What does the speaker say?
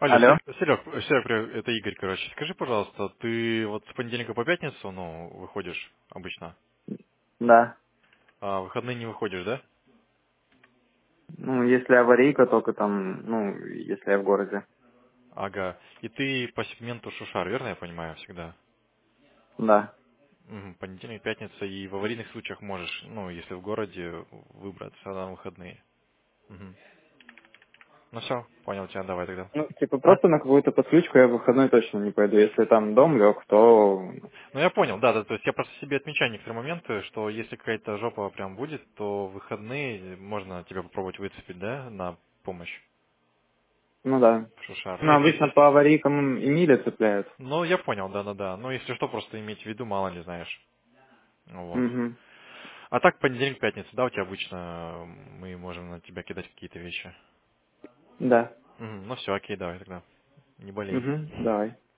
Алло, Алло? Серег, привет, это Игорь, короче. Скажи, пожалуйста, ты вот с понедельника по пятницу, ну, выходишь обычно, Да. а в выходные не выходишь, да? Ну, если аварийка, только там, ну, если я в городе. Ага. И ты по сегменту Шушар, верно я понимаю, всегда? Да. Понедельник, пятница, и в аварийных случаях можешь, ну, если в городе, выбрать всегда на выходные. Мгм. Ну все, понял тебя, давай тогда. Ну, типа, А? просто на какую-то подключку я в выходной точно не пойду. Если там дом лег, то... Ну я понял, да, да, то есть я просто себе отмечаю некоторые моменты, что если какая-то жопа прям будет, то в выходные можно тебя попробовать выцепить, да, на помощь Ну да. в Шушар. Ну Ну, обычно если, по аварийкам и мили цепляют. ну, я понял, да-да-да. Ну, если что, просто иметь в виду, мало ли знаешь. Вот. Угу. А так, понедельник, пятница, да, у тебя обычно мы можем на тебя кидать какие-то вещи. Да. Ну все, окей, давай тогда. Не болей. Угу. Давай.